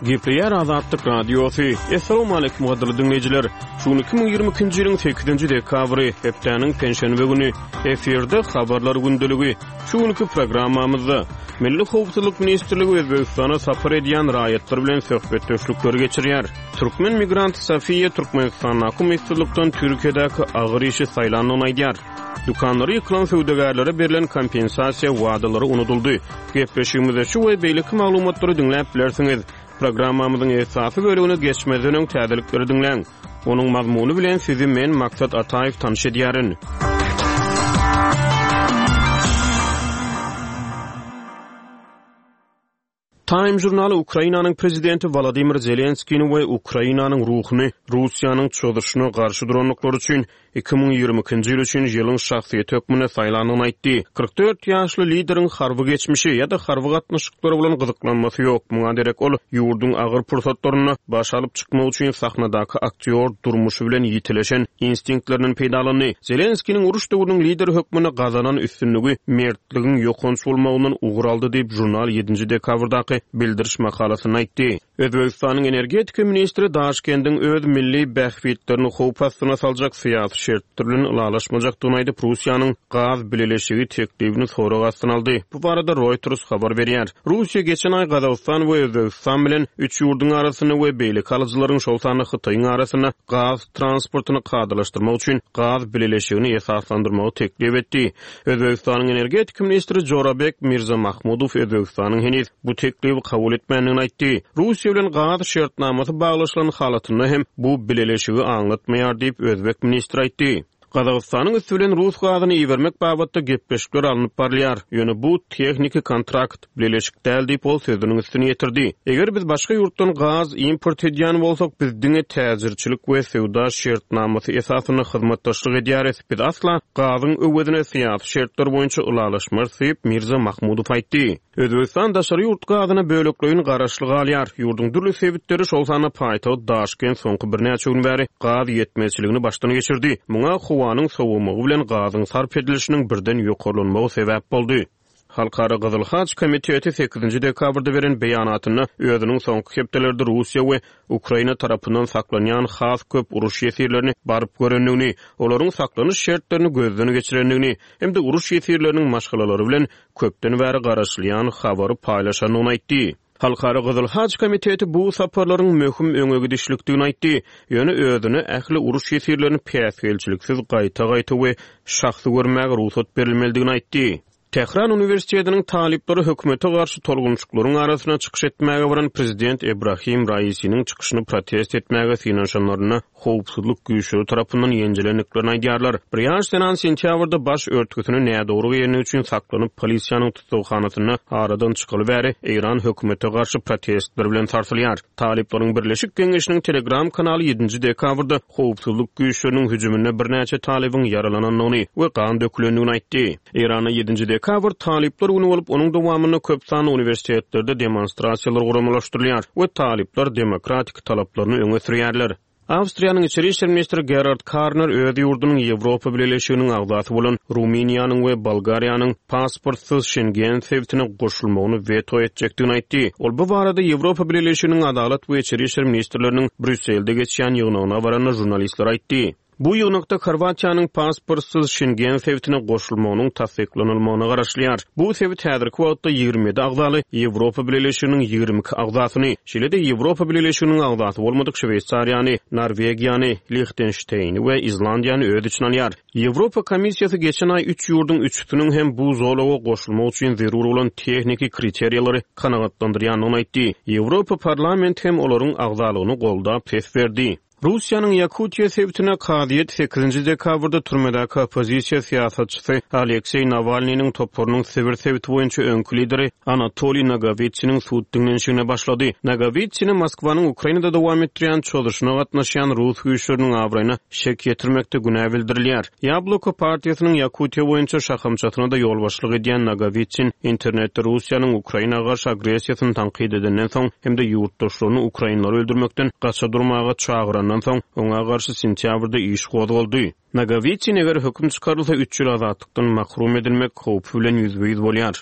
Gepleyer Azatlyk Radiosu. Assalamu alaykum gaderli dinleyijiler. Şu 2022-nji ýylyň 8-nji dekabry, hepdeniň penşenbe güni eferde habarlar gündeligi. Şu günkü programmamyzda Milli Howpsuzlyk Ministrligi Özbegistana sapar edýän raýatlar bilen söhbetdeşlikler geçirýär. Türkmen migrant Safiye Türkmenistan Hukumatçylykdan Türkiýedäki agyr işi saýlanyny aýdýar. Dukanlary ýykylan söwdegarlara berilen kompensasiýa wadalary unutuldy. Gepleşigimizde şu we beýleki maglumatlary dinläp bilersiňiz. Programmamyzyň esasy bölügine geçmeden öň täzelikleri dinleň. Onuň mazmuny bilen sizi men Maksat Ataýew tanış edýärin. Time jurnaly Ukrainanyň prezidenti Volodymyr Zelenskiň we Ukrainanyň ruhyny, Russiýanyň çöldürüşine garşy duranlyklary üçin 2022-nji ýyl üçin ýylyň şahsiýet hökmüne saýlanyny aýtdy. 44 ýaşly lideriň harby geçmişi ýa-da harby gatnaşyklary bilen gyzyklanmasy ýok. Muňa derek ol ýurdun agyr pursatlaryny baş alyp çykmak üçin sahnadaky aktyor durmuşy bilen ýitileşen instinktlerini peýdalany. Zelenskiň uruş döwrüniň lideri hökmüne gazanan üstünligi mertligiň ýokunç bolmagynyň ugraldy diýip jurnal 7-nji dekabrdaky bildiriş makalasyny aýtdy. Özbegistanyň energetika ministri Daşkendiň öz milli bähwitlerini howp astyna saljak syýasy şertleriniň ulalaşmajagyny aýdyp Russiýanyň gaz bileleşigi teklibini soragy astyna aldy. Bu barada Reuters habar berýär. Russiýa geçen aý Gazawstan we Özbegistan bilen üç ýurdun arasyny we beýlik alyjylaryň şol sany Hytaýyň arasyna gaz transportyny gadalaşdyrmak üçin gaz bileleşigini esaslandyrmagy teklip etdi. Özbegistanyň energetika ministri Jorabek Mirzamahmudow Özbegistanyň henüz bu teklibi kabul etmändigini aýtdy. Russiýa bilen gaz şertnamasy baglaşylan halatyny hem bu bileleşigi aňlatmaýar diýip Özbek ministri aýtdy. Gazawstanyň üstü bilen Rus gazyny iýermek babatda gepleşikler alınıp barlyar. Ýöne bu tehniki kontrakt bileleşik däl diýip ol sözüniň üstüne ýetirdi. Eger biz başga ýurtdan gaz import edýän bolsak, bizdiňe täzirçilik we sewda şertnamasy esasyna hyzmatdaşlyk edýäris. Biz asla gazyň öwedine syýasy şertler boýunça ulalaşmaz diýip Mirza Mahmudow aýtdy. Özbegistan daşary ýurt gazyna bölekleýin garaşlygy alýar. Ýurdun dürli sebitleri şol sany paýtagy Daşkent soňky birnäçe gün bäri gaz ýetmezçiligini başdan geçirdi. Muňa howanyň sowumagy bilen gazyň sarp edilişiniň birden ýokarlanmagy sebäp boldy. Halkara Gyzyl Haç Komiteti 8-nji dekabrda beren beýanatyny özüniň soňky hepdelerinde Russiýa we Ukraina tarapyndan saklanýan has köp uruş ýetirlerini baryp görendigini, olaryň saklanyş şertlerini gözden geçirendigini, hemde uruş ýetirleriniň maşgalalary bilen köpden bäri garaşlyan habary paýlaşanyny aýtdy. Halkara Gyzyl Haç Komiteti bu saparlaryň möhüm öňe gidişlikdigini aýtdy. Ýöne özüne ähli uruş ýetirlerini päsgelçiliksiz gaýta-gaýta we şahsy görmäge ruhsat berilmeligini aýtdy. Tehran Üniversitetiniň talipleri hökümete garşy tolgunçyklaryň arasyna çykyş etmäge baran prezident Ebrahim Raisiň çykyşyny protest etmäge synanşanlaryna howpsuzlyk güýçleri tarapyndan ýenjilenliklerini aýdýarlar. Bir senen sentýabrda baş örtgüsini nädogry ýerine üçin saklanyp polisiýanyň tutulxanasyna aradan çykyly bäri Iran hökümete garşy protestler bilen tartylýar. Taliplaryň Birleşik Geňeşiniň Telegram kanaly 7-nji dekabrda howpsuzlyk güýçleriniň hüjümine birnäçe talibiň yaralananyny we gan dökülendigini aýtdy. Irana 7-nji dekabr talipler günü bolup onuň dowamyny köp sany universitetlerde demonstrasiýalar guramalaşdyrylýar we talipler demokratik talaplaryny öňe sürýärler. Awstriýanyň içeri işler ministri Gerhard Karner öz ýurdunyň Ýewropa Birleşiginiň agdasy bolan Ruminiýanyň we Bolgariýanyň pasportsyz Schengen sewtine goşulmagyny veto etjekdigini aýtdy. Ol bu barada Ýewropa Birleşiginiň adalet we içeri işler ministrleriniň Brüsselde geçýän ýygnagyna barany jurnalistler aýtdy. Bu ýygnakda Horwatiýanyň pasportsyz Schengen sewtine goşulmagynyň tasdiklanylmagyna garaşlýar. Bu sewt häzirki wagtda 27 agdaly Ýewropa Birleşiginiň 22 agdasyny, şeýle-de Ýewropa Birleşiginiň agdasy bolmadyk Şweýçariýany, Norwegiýany, Liechtenstein we Islandiýany öz içine alýar. Ýewropa Komissiýasy geçen aý 3 ýurdun üçüsiniň hem bu zolaga goşulmak üçin zerur bolan tehniki kriteriýalary kanagatlandyrýanyny aýtdy. Ýewropa parlament hem olaryň agdalygyny goldap ses berdi. Russiýanyň Yakutiýa sewtine Qadiýet 8-nji dekabrda türmedäki opozisiýa syýasatçysy Aleksey Navalnyň toporunyň sewir sewti boýunça öňkü lideri Anatoliy Nagavitsyň suд dinlenişine başlady. Nagavitsyni Moskwanyň Ukrainada dowam etdirýän çöldürüşine gatnaşýan Rus güýçleriniň awraýyna şek ýetirmekde günä bildirilýär. Yabloko partiýasynyň Yakutiýa boýunça şahamçatyna da ýol başlyk edýän Nagavitsyn internetde Russiýanyň Ukrainaga garşy agresiýasyny tanqid edenden soň hemde ýurtdaşlaryny Ukrainalary öldürmekden gaça durmaga çağıran soň oňa garşy sentýabrda iş gozuldy. Nagavitsyn eger höküm çykarylsa 3 ýyl azatlykdan mahrum edilmek howpy bilen ýüzbeýiz bolýar.